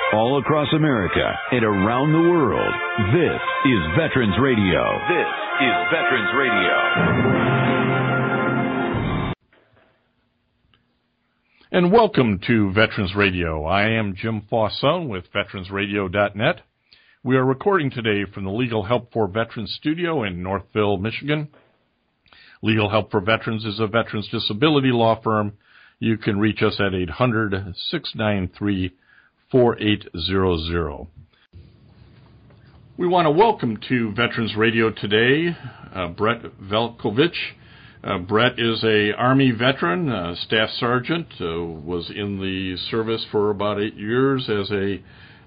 all across America and around the world. This is Veterans Radio. This is Veterans Radio. And welcome to Veterans Radio. I am Jim Fauson with VeteransRadio.net. We are recording today from the Legal Help for Veterans studio in Northville, Michigan. Legal Help for Veterans is a veterans disability law firm. You can reach us at 800-693-4800. We want to welcome to Veterans Radio today Brett Velkovich. Brett is a Army veteran, staff sergeant, was in the service for about 10 years as a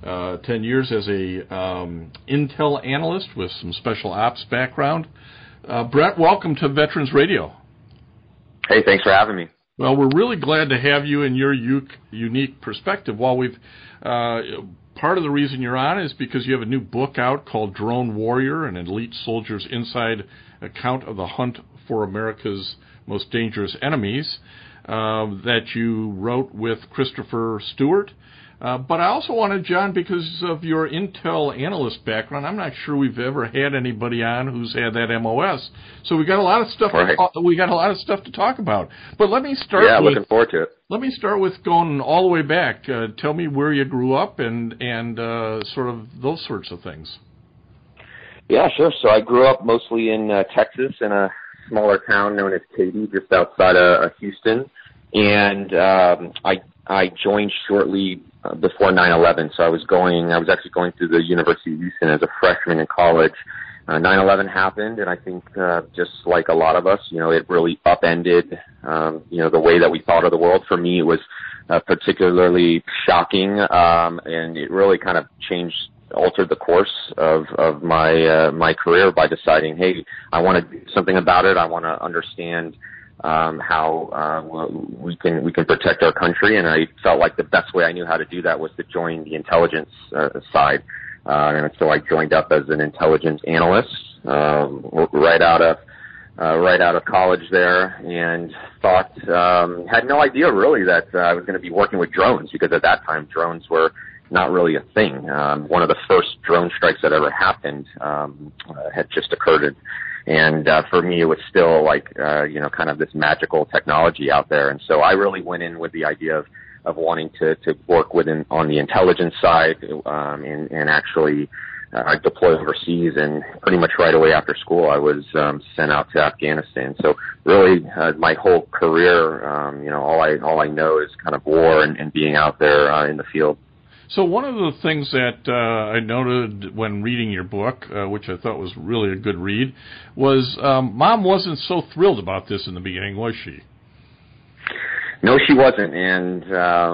intel analyst with some special ops background. Brett, welcome to Veterans Radio. Hey, thanks for having me. Well, we're really glad to have you and your unique perspective. While we've part of the reason you're on is because you have a new book out called Drone Warrior, an elite soldier's inside account of the hunt for America's most dangerous enemies, that you wrote with Christopher Stewart. But I also wanted, John, because of your intel analyst background, I'm not sure we've ever had anybody on who's had that MOS. So we got a lot of stuff. Right. We got a lot of stuff to talk about. But let me start. Yeah, looking forward to it. Let me start with going all the way back. Tell me where you grew up and sort of those sorts of things. Yeah, sure. So I grew up mostly in Texas, in a smaller town known as Katy, just outside of Houston, and I joined shortly before 9/11. So I was actually going through the University of Houston as a freshman in college. 9/11 happened, and I think just like a lot of us, it really upended, the way that we thought of the world. For me, it was particularly shocking, and it really kind of altered the course of my career by deciding, hey, I want to do something about it. I want to understand how we can protect our country, and I felt like the best way I knew how to do that was to join the intelligence side, and so I joined up as an intelligence analyst right out of college there, and had no idea really that I was going to be working with drones, because at that time drones were not really a thing. One of the first drone strikes that ever happened had just occurred. And for me, it was still like, kind of this magical technology out there. And so I really went in with the idea of wanting to work on the intelligence side, and actually deploy overseas. And pretty much right away after school, I was sent out to Afghanistan. So really, my whole career, all I know is kind of war and being out there in the field. So one of the things that I noted when reading your book, which I thought was really a good read, was Mom wasn't so thrilled about this in the beginning, was she? No, she wasn't. And,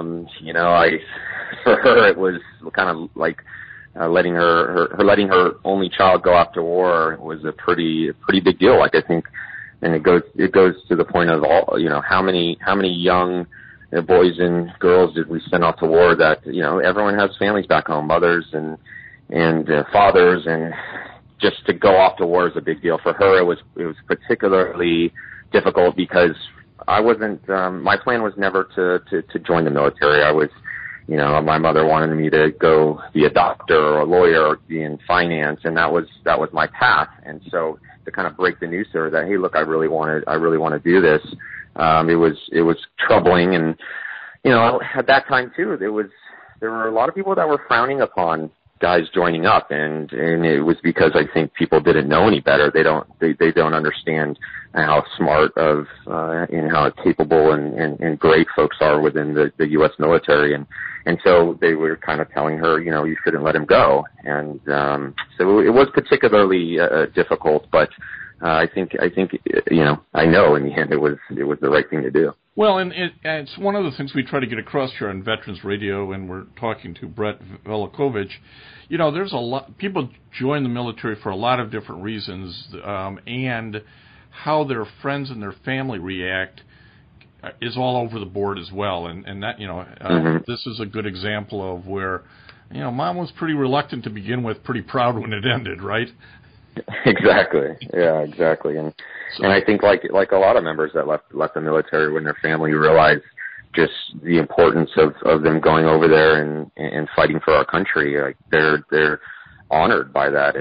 for her, it was kind of like letting her only child go off to war was a pretty big deal. Like, I think, and it goes to the point of all, how many young boys and girls did we send off to war that, everyone has families back home, mothers and fathers, and just to go off to war is a big deal. For her, it was particularly difficult because I wasn't, my plan was never to join the military. I was, my mother wanted me to go be a doctor or a lawyer or be in finance, and that was my path. And so to kind of break the news to her that, hey, look, I really want to do this. It was troubling, and at that time too, there were a lot of people that were frowning upon guys joining up, and it was because I think people didn't know any better. They don't understand how smart and how capable and great folks are within the U.S. military, and so they were kind of telling her, you shouldn't let him go, and so it was particularly difficult, but. I think I know in the end it was the right thing to do. Well, and it's one of the things we try to get across here on Veterans Radio when we're talking to Brett Velkovich. There's a lot people join the military for a lot of different reasons, and how their friends and their family react is all over the board as well. And that this is a good example of where Mom was pretty reluctant to begin with, pretty proud when it ended, right? Exactly. Yeah, exactly. And I think like a lot of members that left the military when their family realized just the importance of them going over there and fighting for our country. Like they're honored by that,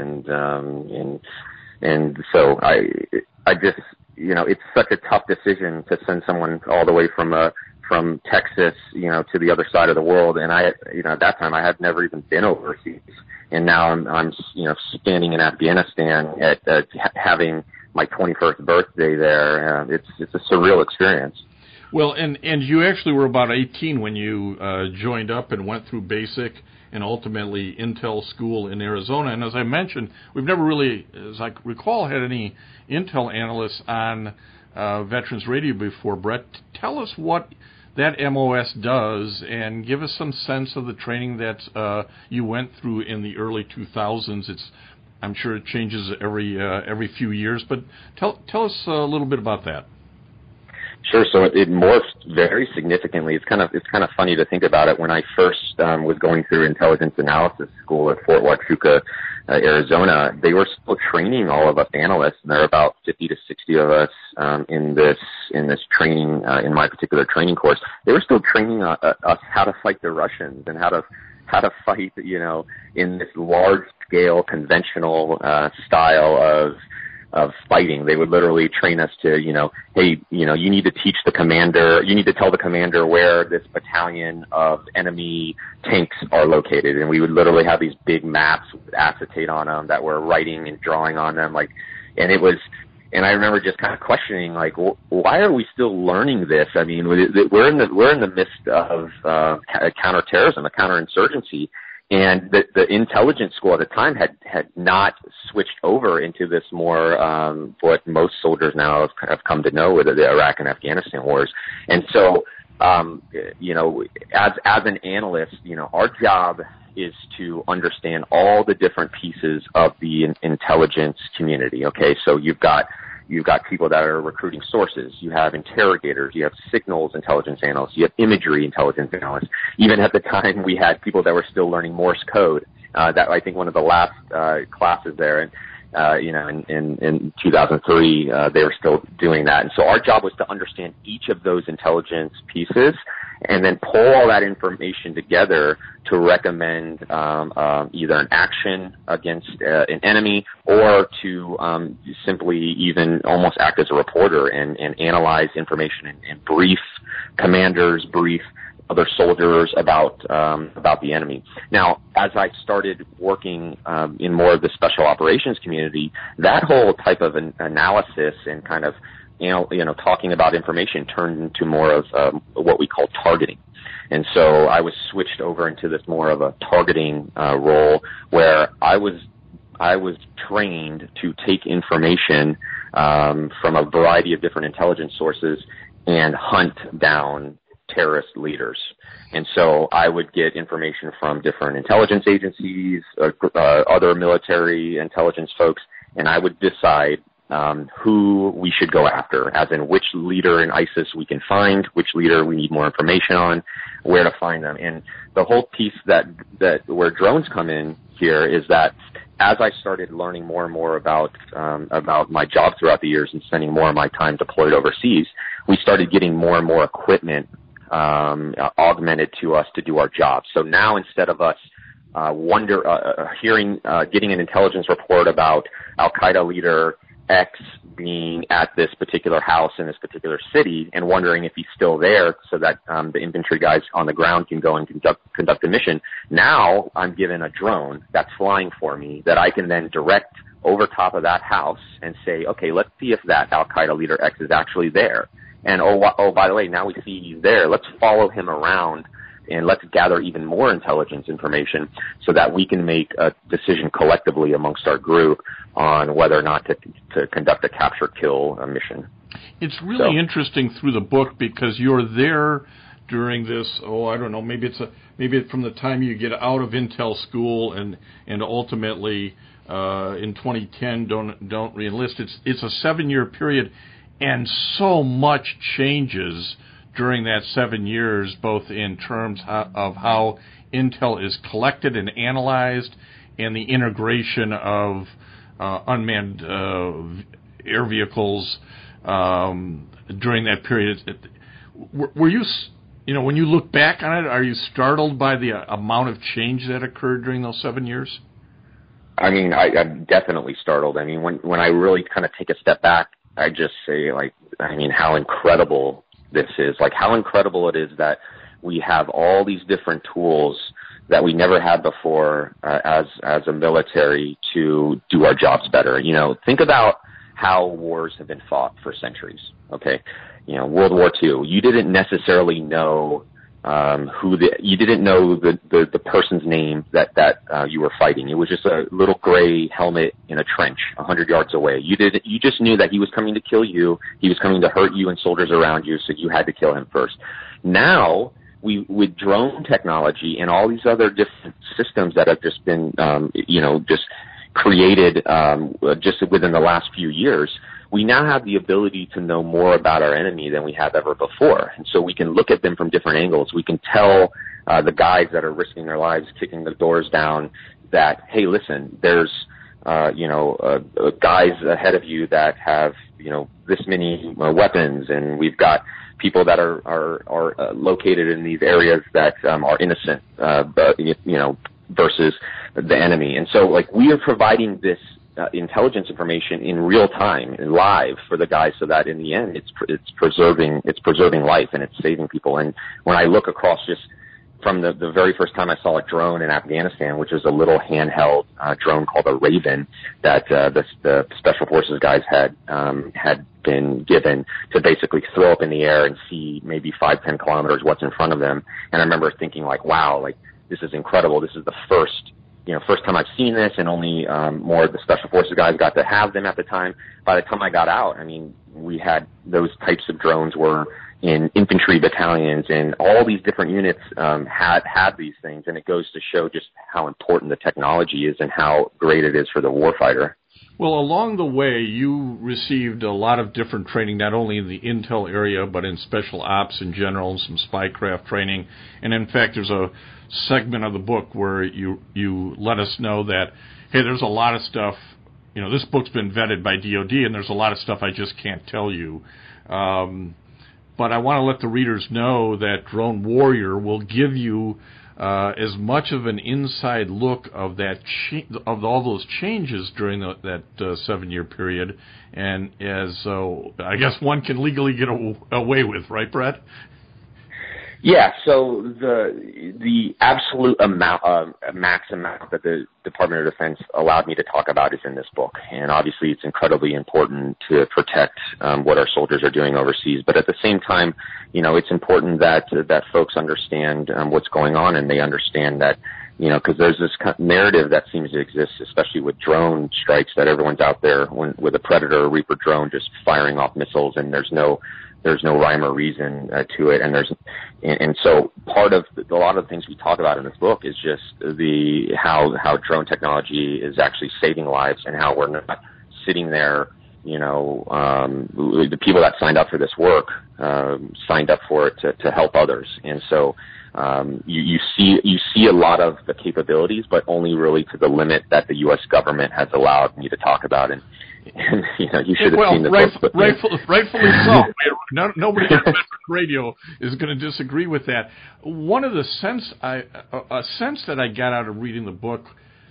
and so I just, it's such a tough decision to send someone all the way from Texas, to the other side of the world. And I, at that time I had never even been overseas, and now I'm standing in Afghanistan at having my 21st birthday there. It's a surreal experience. Well, and you actually were about 18 when you joined up and went through basic and ultimately Intel school in Arizona. And as I mentioned, we've never really, as I recall, had any Intel analysts on Veterans Radio before. Brett, tell us what that MOS does and give us some sense of the training that you went through in the early 2000s. I'm sure it changes every few years, but tell us a little bit about that. Sure. So it morphed very significantly. It's kind of funny to think about it. When I first was going through intelligence analysis school at Fort Huachuca, Arizona, they were still training all of us analysts, and there are about 50 to 60 of us in this training, in my particular training course. They were still training us how to fight the Russians and how to fight, in this large scale conventional style of fighting. They would literally train us to, hey, you need to teach the commander, you need to tell the commander where this battalion of enemy tanks are located. And we would literally have these big maps with acetate on them that were writing and drawing on them. And I remember just kind of questioning, why are we still learning this? I mean, we're in the midst of counterterrorism, a counterinsurgency. And the intelligence school at the time had not switched over into this more, what most soldiers now have come to know with the Iraq and Afghanistan wars. And so, as an analyst, our job is to understand all the different pieces of the intelligence community. Okay. So you've got people that are recruiting sources. You have interrogators. You have signals intelligence analysts. You have imagery intelligence analysts. Even at the time, we had people that were still learning Morse code. That I think one of the last classes there, in 2003, they were still doing that. And so our job was to understand each of those intelligence pieces and then pull all that information together to recommend either an action against an enemy or to simply even almost act as a reporter and analyze information and brief commanders, brief other soldiers about the enemy. Now, as I started working in more of the special operations community, that whole type of analysis and kind of talking about information turned into more of what we call targeting. And so I was switched over into this more of a targeting role where I was trained to take information from a variety of different intelligence sources and hunt down terrorist leaders. And so I would get information from different intelligence agencies, other military intelligence folks, and I would decide who we should go after, as in which leader in ISIS we can find, which leader we need more information on, where to find them. And the whole piece that where drones come in here is that as I started learning more and more about my job throughout the years and spending more of my time deployed overseas, we started getting more and more equipment augmented to us to do our job. So now instead of us getting an intelligence report about Al-Qaeda leader X being at this particular house in this particular city and wondering if he's still there so that the infantry guys on the ground can go and conduct a mission. Now I'm given a drone that's flying for me that I can then direct over top of that house and say, okay, let's see if that Al-Qaeda leader X is actually there. And oh, by the way, now we see he's there. Let's follow him around and let's gather even more intelligence information so that we can make a decision collectively amongst our group on whether or not to conduct a capture-kill mission. It's really interesting through the book because you're there during this, I don't know, maybe it's from the time you get out of Intel school and ultimately in 2010 don't reenlist. It's a 7-year period, and so much changes during that 7 years, both in terms of how Intel is collected and analyzed and the integration of unmanned air vehicles during that period. Were you when you look back on it, are you startled by the amount of change that occurred during those 7 years? I mean, I'm definitely startled. I mean, when I really kind of take a step back, I just say, how incredible this is. Like, how incredible it is that we have all these different tools that we never had before as a military to do our jobs better. Think about how wars have been fought for centuries, okay? World War II, you didn't necessarily know you didn't know the person's name that you were fighting. It was just a little gray helmet in a trench 100 yards away. You just knew that he was coming to kill you. He was coming to hurt you and soldiers around you, so you had to kill him first. Now, with drone technology and all these other different systems that have just been, just created just within the last few years, we now have the ability to know more about our enemy than we have ever before. And so we can look at them from different angles. We can tell the guys that are risking their lives, kicking the doors down, that, hey, listen, there's, guys ahead of you that have, this many weapons, and we've got people that are located in these areas that are innocent, versus the enemy. And so, we are providing this intelligence information in real time and live for the guys, so that in the end it's preserving life and it's saving people. And when I look across, just from the very first time I saw a drone in Afghanistan, which is a little handheld drone called a Raven that the Special Forces guys had been given to basically throw up in the air and see maybe 5-10 kilometers what's in front of them. And I remember thinking, wow, this is incredible. This is the first time I've seen this, and only more of the Special Forces guys got to have them at the time. By the time I got out, we had those types of drones were in infantry battalions, and all these different units had these things, and it goes to show just how important the technology is and how great it is for the warfighter. Well, along the way, you received a lot of different training, not only in the intel area, but in special ops in general, some spycraft training. And in fact, there's a segment of the book where you let us know that, hey, there's a lot of stuff, this book's been vetted by DOD, and there's a lot of stuff I just can't tell you. But I want to let the readers know that Drone Warrior will give you as much of an inside look of that of all those changes during that 7-year period, and as I guess one can legally get away with, right, Brett? Yeah. So the absolute max amount that the Department of Defense allowed me to talk about is in this book, and obviously it's incredibly important to protect what our soldiers are doing overseas. But at the same time, it's important that folks understand what's going on, and they understand that, because there's this narrative that seems to exist, especially with drone strikes, that everyone's out there with a Predator or Reaper drone just firing off missiles, and there's no rhyme or reason to it, and so part of a lot of the things we talk about in this book is just how drone technology is actually saving lives, and how we're not sitting there. The people that signed up for this work signed up for it to help others, and so you see a lot of the capabilities, but only really to the limit that the U.S. government has allowed me to talk about. And you should have seen the book. Rightfully so. Nobody on Veterans Radio is going to disagree with that. One of the sense that I got out of reading the book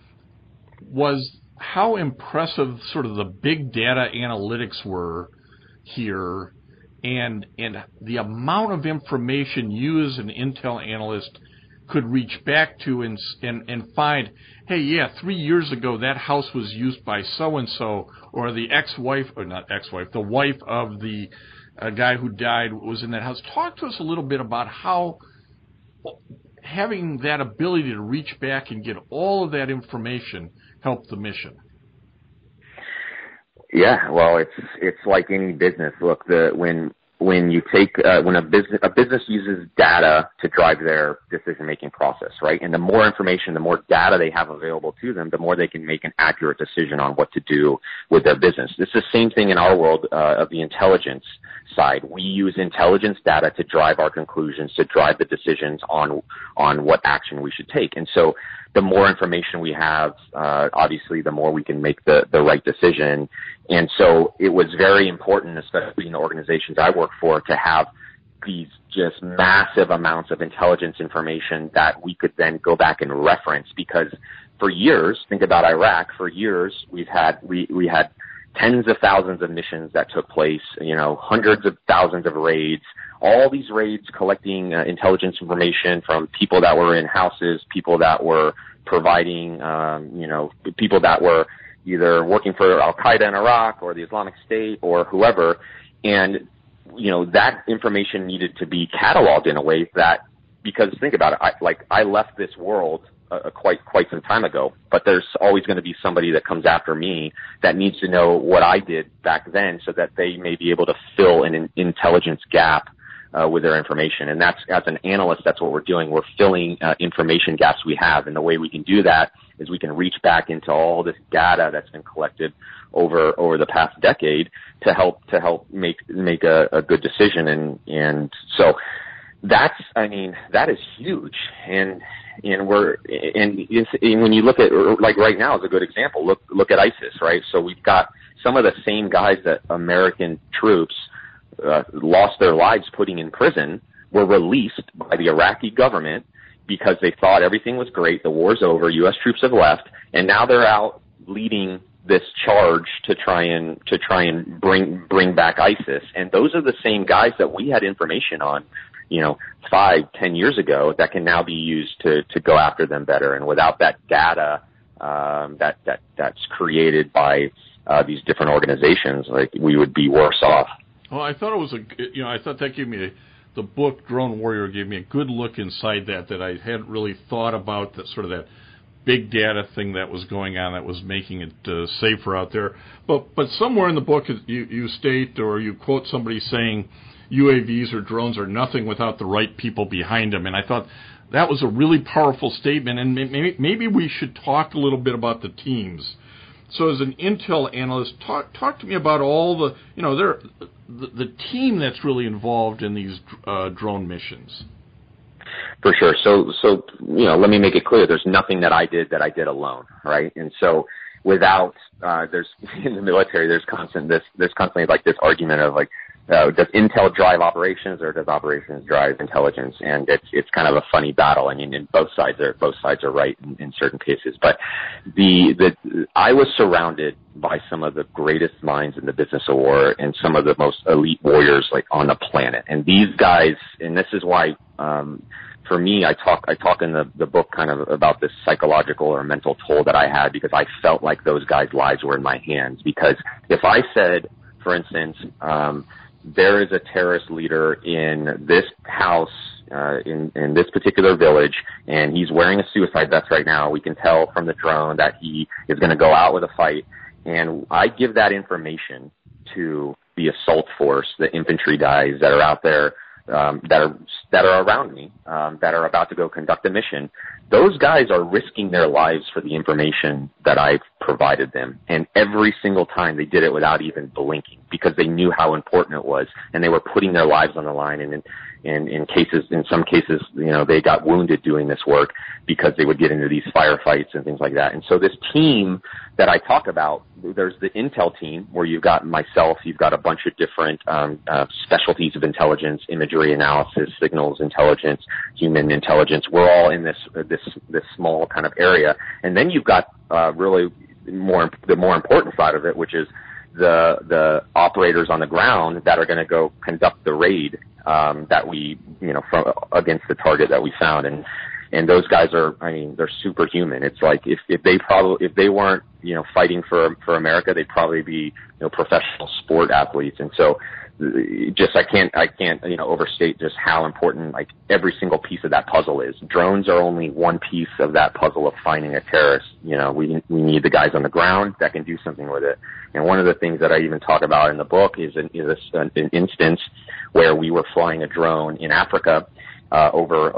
was how impressive sort of the big data analytics were here, and the amount of information you as an intel analyst could reach back to and find, hey, yeah, 3 years ago that house was used by so-and-so, or the the wife of the guy who died was in that house. Talk to us a little bit about how having that ability to reach back and get all of that information helped the mission. Yeah, well, it's like any business. Look, when a business uses data to drive their decision-making process, right? And the more information, the more data they have available to them, the more they can make an accurate decision on what to do with their business. It's the same thing in our world of the intelligence side. We use intelligence data to drive our conclusions, to drive the decisions on what action we should take. And so the more information we have, obviously, the more we can make the right decision. And so it was very important, especially in the organizations I work for, to have these just massive amounts of intelligence information that we could then go back and reference, because for years, think about Iraq, for years we had tens of thousands of missions that took place, hundreds of thousands of raids, all these raids collecting intelligence information from people that were in houses, people that were providing, people that were either working for Al-Qaeda in Iraq or the Islamic State or whoever. And, that information needed to be cataloged in a way that, because think about it, I left this world quite some time ago, but there's always going to be somebody that comes after me that needs to know what I did back then, so that they may be able to fill an intelligence gap with their information. And that's, as an analyst, that's what we're doing. We're filling information gaps we have, and the way we can do that is we can reach back into all this data that's been collected over the past decade to help make a good decision. And so that is huge. And when you look at, like right now is a good example, look at ISIS, right? So we've got some of the same guys that American troops lost their lives putting in prison were released by the Iraqi government because they thought everything was great, the war's over, U.S. troops have left, and now they're out leading this charge to try and bring back ISIS. And those are the same guys that we had information on, 5-10 years ago, that can now be used to go after them better. And without that data that's created by these different organizations, like, we would be worse off. Well, I thought it was I thought that gave me the book Drone Warrior gave me a good look inside that I hadn't really thought about, that sort of that big data thing that was going on that was making it safer out there. But somewhere in the book you state, or you quote somebody saying, UAVs or drones are nothing without the right people behind them. And I thought that was a really powerful statement, and maybe we should talk a little bit about the teams. So as an intel analyst, talk to me about all the team that's really involved in these drone missions. For sure. So let me make it clear. There's nothing that I did alone, right? And so without there's in the military, there's constantly like this argument of like, does intel drive operations, or does operations drive intelligence? And it's kind of a funny battle. I mean, both sides are right in certain cases. But I was surrounded by some of the greatest minds in the business of war and some of the most elite warriors like on the planet. And these guys, and this is why, for me, I talk in the book kind of about this psychological or mental toll that I had, because I felt like those guys' lives were in my hands. Because if I said, for instance, there is a terrorist leader in this house, in this particular village, and he's wearing a suicide vest right now. We can tell from the drone that he is going to go out with a fight. And I give that information to the assault force, the infantry guys that are out there, that are around me, that are about to go conduct a mission. Those guys are risking their lives for the information that I've provided them. And every single time they did it without even blinking, because they knew how important it was, and they were putting their lives on the line. And in some cases, they got wounded doing this work because they would get into these firefights and things like that. And so this team that I talk about, there's the intel team where you've got myself, you've got a bunch of different specialties of intelligence, imagery analysis, signals intelligence, human intelligence. We're all in this small kind of area. And then you've got really the more important side of it, which is the operators on the ground that are going to go conduct the raid that we, against the target that we found. And those guys are, they're superhuman. It's like if they weren't, fighting for America, they'd probably be, professional sport athletes. And so I can't overstate just how important like every single piece of that puzzle is. Drones are only one piece of that puzzle of finding a terrorist. We need the guys on the ground that can do something with it. And one of the things that I even talk about in the book is an instance where we were flying a drone in Africa over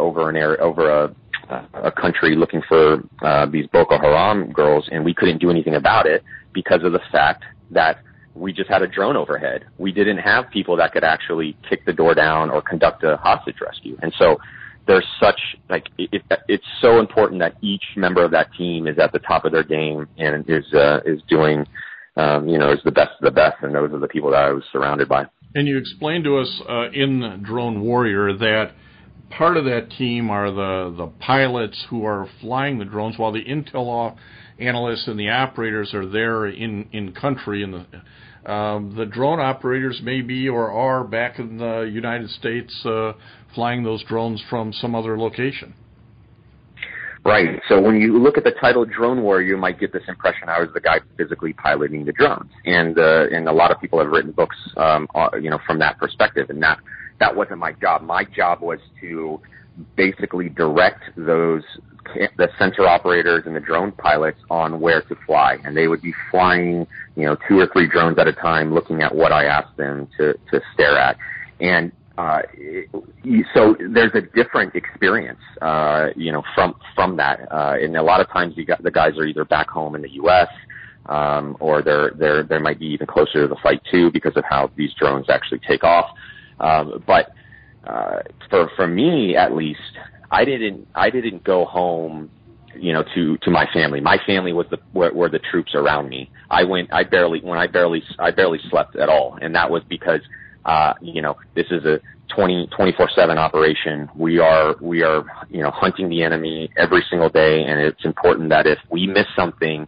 a country looking for these Boko Haram girls, and we couldn't do anything about it because of the fact that we just had a drone overhead. We didn't have people that could actually kick the door down or conduct a hostage rescue. And so there's it's so important that each member of that team is at the top of their game and is doing, is the best of the best. And those are the people that I was surrounded by. And you explained to us in Drone Warrior that part of that team are the pilots who are flying the drones, while the intel analysts and the operators are there in country. And the drone operators may be or are back in the United States flying those drones from some other location. Right. So when you look at the title Drone Warrior, you might get this impression I was the guy physically piloting the drones, and a lot of people have written books, from that perspective, and that wasn't my job. My job was to basically direct the sensor operators and the drone pilots on where to fly, and they would be flying, 2 or 3 drones at a time, looking at what I asked them to stare at, and so there's a different experience, from that. And a lot of times the guys are either back home in the U.S., or they might be even closer to the flight too, because of how these drones actually take off. But for me, at least, I didn't go home, to my family. My family were the troops around me. I barely slept at all, and that was because this is a 24/7 operation. We are hunting the enemy every single day, and it's important that if we miss something,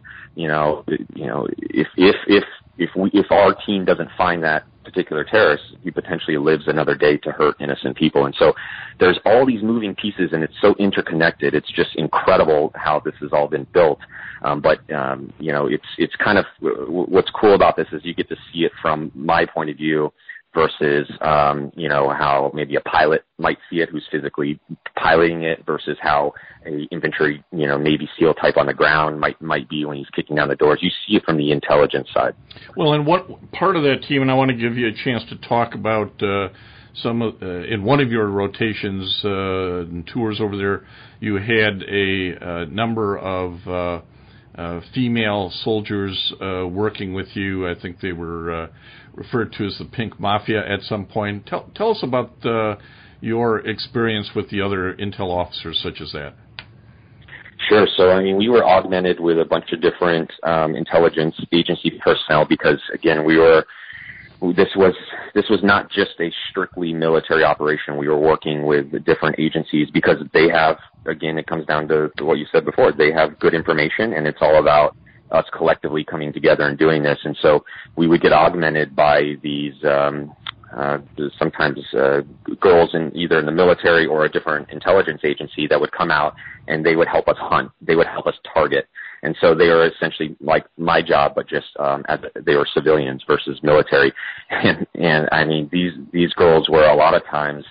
if our team doesn't find that particular terrorist, he potentially lives another day to hurt innocent people. And so there's all these moving pieces, and it's so interconnected. It's just incredible how this has all been built. But it's kind of what's cool about this is you get to see it from my point of view versus, how maybe a pilot might see it who's physically piloting it versus how a infantry, Navy SEAL type on the ground might be when he's kicking down the doors. You see it from the intelligence side. Well, and what part of that team, and I want to give you a chance to talk about in one of your rotations and tours over there, you had a number of female soldiers working with you. I think they were referred to as the Pink Mafia at some point. Tell us about your experience with the other intel officers such as that. Sure. So, we were augmented with a bunch of different intelligence agency personnel because, again, this was not just a strictly military operation. We were working with different agencies because they have, again, it comes down to what you said before. They have good information, and it's all about us collectively coming together and doing this. And so we would get augmented by these sometimes girls either in the military or a different intelligence agency that would come out, and they would help us hunt. They would help us target. And so they are essentially like my job, but just they were civilians versus military. And these girls were a lot of times,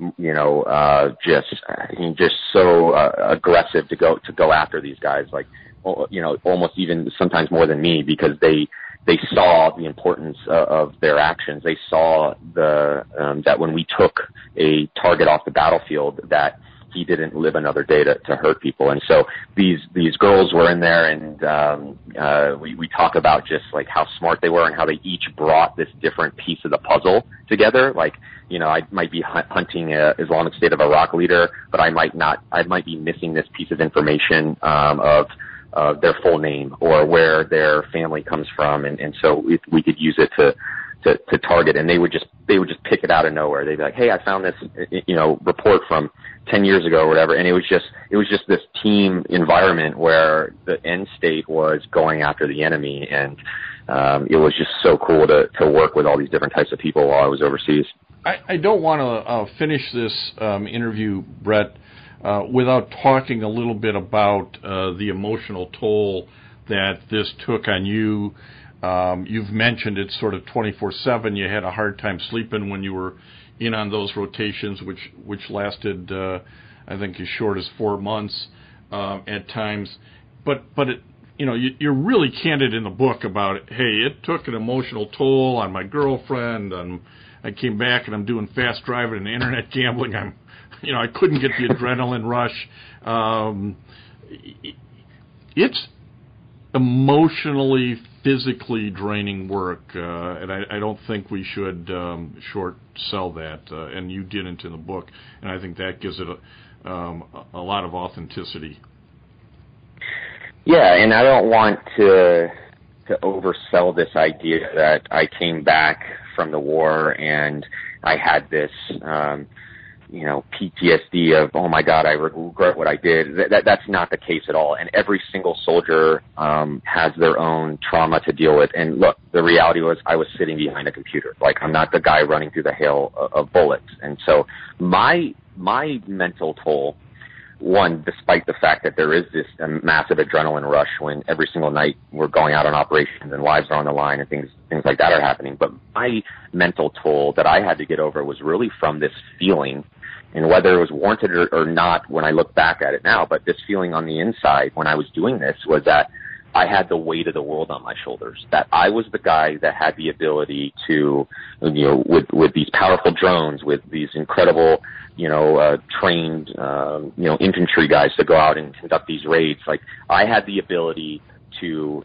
just so aggressive to go after these guys, like, almost even sometimes more than me, because they saw the importance of their actions. They saw that when we took a target off the battlefield, that he didn't live another day to hurt people. And so these girls were in there, and we talk about just like how smart they were and how they each brought this different piece of the puzzle together. Like, I might be hunting Islamic State of Iraq leader, but I might be missing this piece of information of their full name or where their family comes from, and so we could use it to target, and they would just pick it out of nowhere. They'd be like, "Hey, I found this, report from 10 years ago or whatever," and it was just this team environment where the end state was going after the enemy, and it was just so cool to work with all these different types of people while I was overseas. I don't want to finish this interview, Brett, without talking a little bit about the emotional toll that this took on you. You've mentioned it's sort of 24/7. You had a hard time sleeping when you were in on those rotations, which lasted, I think, as short as 4 months at times. But it, you're really candid in the book about, hey, it took an emotional toll on my girlfriend, and I came back and I'm doing fast driving and internet gambling. I couldn't get the adrenaline rush. It's emotionally, physically draining work, and I don't think we should short sell that, and you didn't in the book, and I think that gives it a lot of authenticity. Yeah, and I don't want to oversell this idea that I came back from the war, and I had this, PTSD of, oh my God, I regret what I did. That's not the case at all. And every single soldier has their own trauma to deal with. And look, the reality was I was sitting behind a computer. Like, I'm not the guy running through the hail of bullets. And so my mental toll, one, despite the fact that there is this massive adrenaline rush when every single night we're going out on operations and lives are on the line and things like that are happening. But my mental toll that I had to get over was really from this feeling, and whether it was warranted or not when I look back at it now, but this feeling on the inside when I was doing this was that I had the weight of the world on my shoulders, that I was the guy that had the ability to, with these powerful drones, with these incredible, trained, infantry guys to go out and conduct these raids. Like, I had the ability to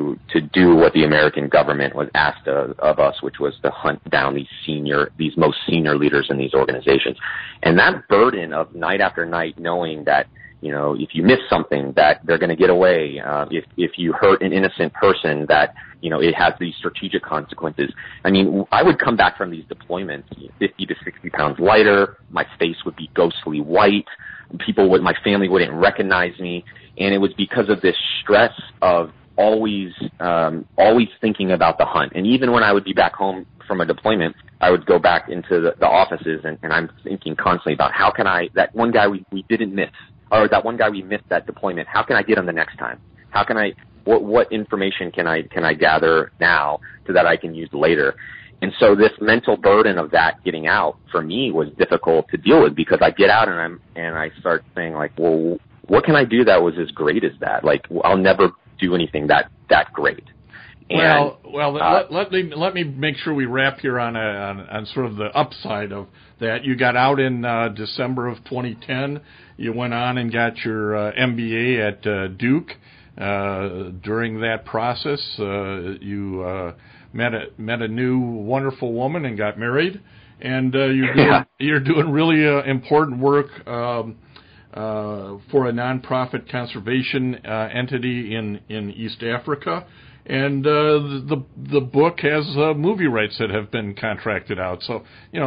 do what the American government was asked of us, which was to hunt down these most senior leaders in these organizations. And that burden of night after night knowing that, if you miss something, that they're going to get away. If you hurt an innocent person, that, it has these strategic consequences. I mean, I would come back from these deployments 50 to 60 pounds lighter. My face would be ghostly white. My family wouldn't recognize me. And it was because of this stress of always thinking about the hunt. And even when I would be back home from a deployment, I would go back into the offices and I'm thinking constantly about how can that one guy we didn't miss, or that one guy we missed that deployment, how can I get him the next time? How can what information can I gather now so that I can use later? And so this mental burden of that getting out for me was difficult to deal with, because I get out and I start saying, like, well, what can I do that was as great as that? Like, I'll never do anything that great. And, let me make sure we wrap here on sort of the upside of that. You got out in December of 2010. You went on and got your MBA at Duke. During that process, you met a new wonderful woman and got married, and you're doing really important work for a nonprofit conservation entity in East Africa. And the book has movie rights that have been contracted out. So,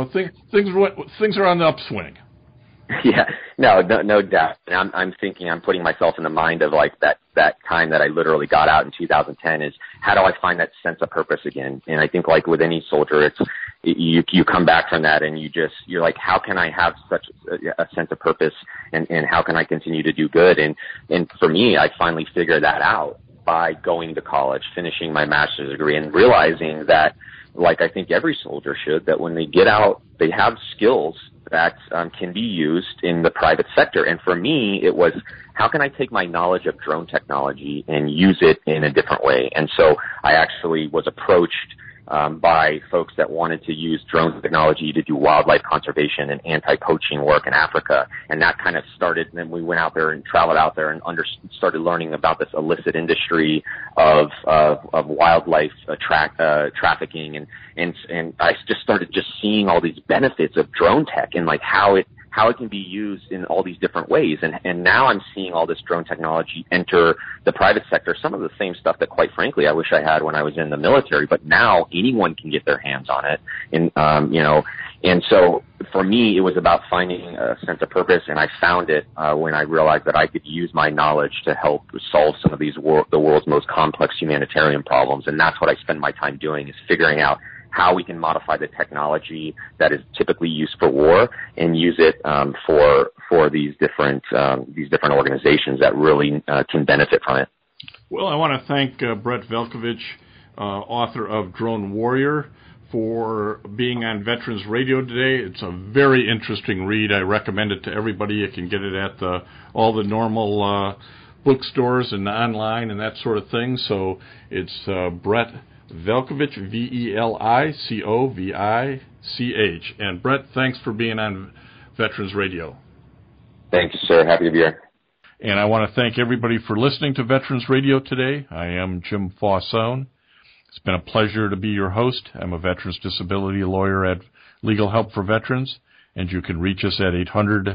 things are on the upswing. Yeah, no doubt. And I'm thinking, I'm putting myself in the mind of like that time that I literally got out in 2010 is, how do I find that sense of purpose again? And I think, like with any soldier, you come back from that and you're like, how can I have such a sense of purpose, and how can I continue to do good? And for me, I finally figured that out by going to college, finishing my master's degree, and realizing that, like I think every soldier should, that when they get out, they have skills that can be used in the private sector. And for me, it was, how can I take my knowledge of drone technology and use it in a different way? And so I actually was approached by folks that wanted to use drone technology to do wildlife conservation and anti-poaching work in Africa. And that kind of started, and then we went out there and traveled out there and started learning about this illicit industry of wildlife trafficking. And I just started seeing all these benefits of drone tech and like how it can be used in all these different ways. And now I'm seeing all this drone technology enter the private sector, some of the same stuff that, quite frankly, I wish I had when I was in the military, but now anyone can get their hands on it. And so for me, it was about finding a sense of purpose, and I found it when I realized that I could use my knowledge to help solve some of the world's most complex humanitarian problems. And that's what I spend my time doing, is figuring out how we can modify the technology that is typically used for war and use it for these different organizations that really can benefit from it. Well, I want to thank Brett Velkovich, author of Drone Warrior, for being on Veterans Radio today. It's a very interesting read. I recommend it to everybody. You can get it at all the normal bookstores and online and that sort of thing. So it's Brett Velkovich, Velicovich. And Brett, thanks for being on Veterans Radio. Thank you, sir. Happy to be here. And I want to thank everybody for listening to Veterans Radio today. I am Jim Faussone. It's been a pleasure to be your host. I'm a veterans disability lawyer at Legal Help for Veterans, and you can reach us at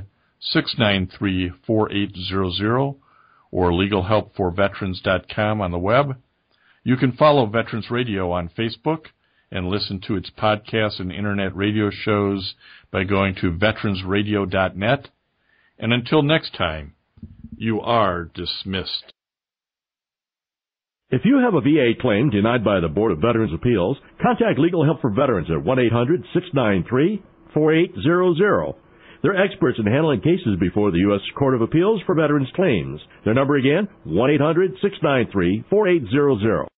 800-693-4800 or legalhelpforveterans.com on the web. You can follow Veterans Radio on Facebook and listen to its podcasts and internet radio shows by going to veteransradio.net. And until next time, you are dismissed. If you have a VA claim denied by the Board of Veterans' Appeals, contact Legal Help for Veterans at 1-800-693-4800. They're experts in handling cases before the U.S. Court of Appeals for Veterans Claims. Their number again, 1-800-693-4800.